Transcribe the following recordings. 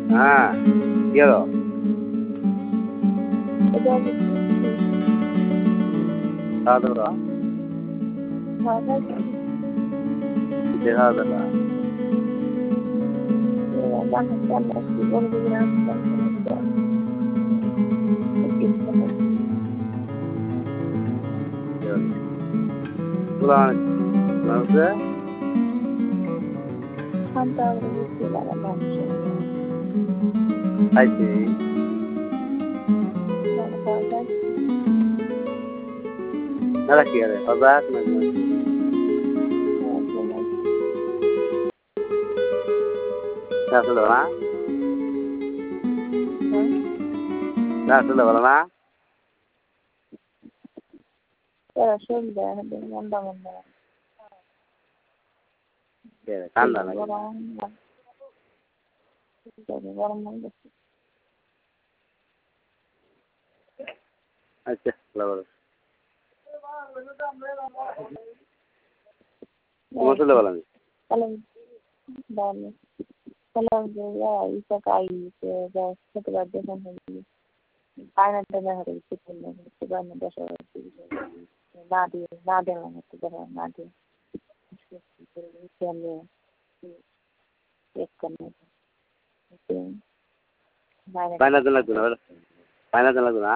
হ্যাঁ কি হলো খাওয়া দাওয়া দেখা দাওয়া হচ্ছে খাইছি না কি আরে বাজার না আসলে না আসলে বলো না ঠান্ডা নাকি আচ্ছা ভালো মশলা বলো বাইনা দিন লাগতো না বাইনা দিন লাগতো না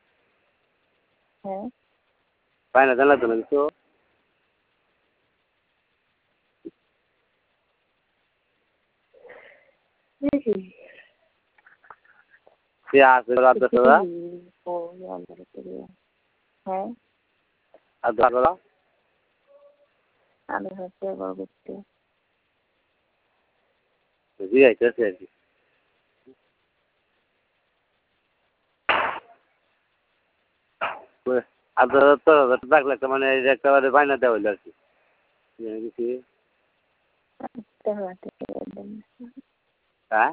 বাইনা দিন লাগতো না কিছু পেঁয়াজ আদা সাদা আদা সাদা জি আইতেছে আর কি আদা তো ডাক লাগতো মানে একেবারে বাইনা দেওয়া হইলো আর কি হ্যাঁ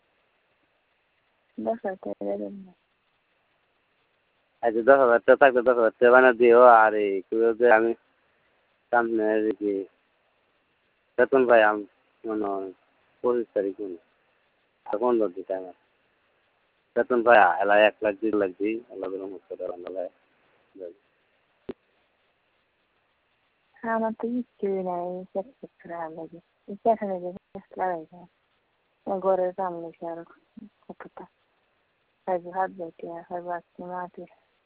আচ্ছা 10,000 টাকা থাকলে 10,000 টাকা বানা দিও আর এই আমি সামনে কি বেতন পাই আমি মনে হয় 25 তারিখ আর 15 দিন টাইম আছে বেতন পাই এলা 1 লাখ 2 লাখ দিই আল্লাহ রহমত করে আল্লাহ আমার তো ইচ্ছেই নাই খারাপ লাগে এখানে যে লাগাই ঘরের সামনে আর কতটা খাইবে হাত যাইতে খাইবে আজকে মাটি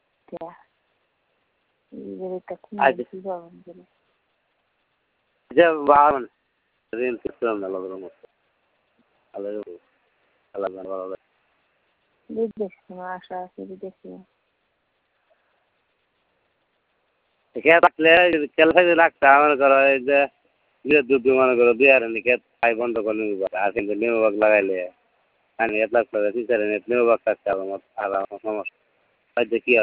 যে বাগান ঋণ করছিলাম না আল্লাহ রহমত আল্লাহ আল্লাহ বিদেশ আশা আছে বিদেশে থাকলে খেলা রাখতে মনে করো এই যে দুধ মনে করো 2 খেত খাই বন্ধ করে নিব আর কিন্তু নেমু বাগ লাগাইলে আমি 1 লাখ টাকা দিতে নেমু বাগ থাকতে আর আমার সমস্যা যে কি আর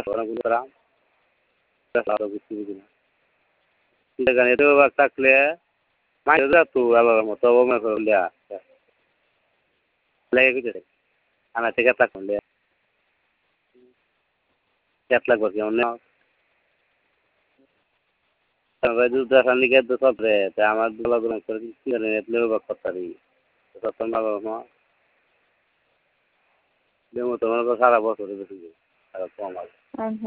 নেমু বাগ থাকলে মাই তো আল্লাহর মতো মনে করো লেগে গেছে আমার থেকে থাকলে 1 লাখ বসে অন্য দুধ দেখার লিখে তো সব রে আমার দুলা গুলো করে কি করে নেমু বাগ করতে সব ভালো না নেমু তো মনে করো সারা বছর বেশি আর কম আছে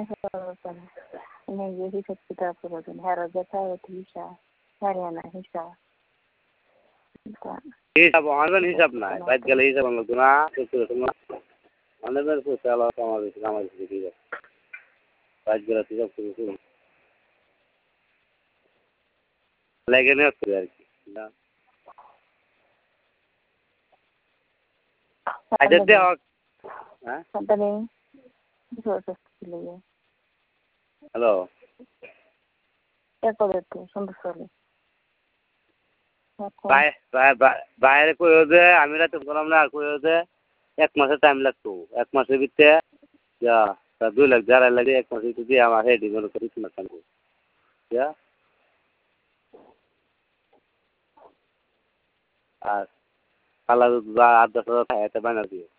হিসাব অনেক হিসাব নাই বাইক গেলে হিসাব লাগতো না অনেক আমার বাইক গেলে হিসাব করে লেগে নেওয়া করে আর কি আচ্ছা দেখ হ্যাঁ হ্যালো বাইরে কইও যে আমি রাতে বললাম না আর কইও যে 1 মাসের টাইম লাগতো 1 মাসের ভিতরে 2 লাখ 2.5 লাগে 1 মাসের ভিতরে আমার হেডি মনে করি তোমার টাইম আর কালা 8-10 হাজার টাকা বানা দিও